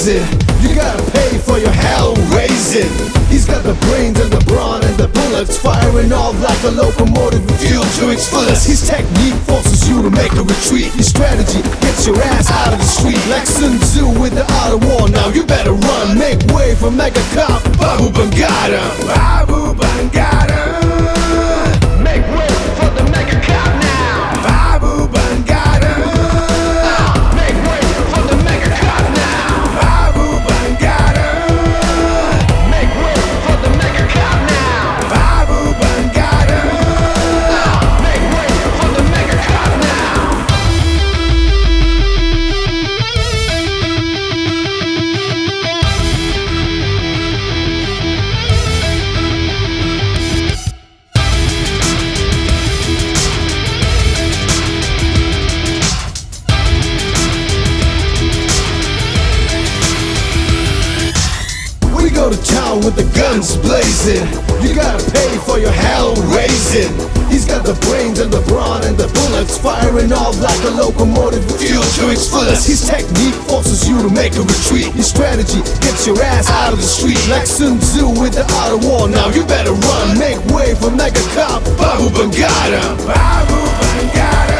blazing. You gotta pay for your hell raising. He's got the brains and the brawn and the bullets, firing off like a locomotive with fuel to its fullest. His technique forces you to make a retreat. His strategy gets your ass out of the street. Like Sun Tzu with the art of war. Now you better run, make way for Mega Cop Babu Bangada. Babu Bangada. Make way for the Mega Cop now. Babu Bangada. Make way for the Mega Cop now. Babu Bangada. Make way for the Mega Cop now. Babu Bangada. Make way for the Mega Cop now. We go to town with the guns blazing. You gotta pay for your hell raising. He's got the brains and the brawn and the bullets, firing off like a locomotive with fuel to its fullest. His technique forces you to make a retreat. His strategy gets your ass out of the street. Like Sun Tzu with the art of war. Now you better run, make way for Mega Cop Babu Bangada. Babu Bangada.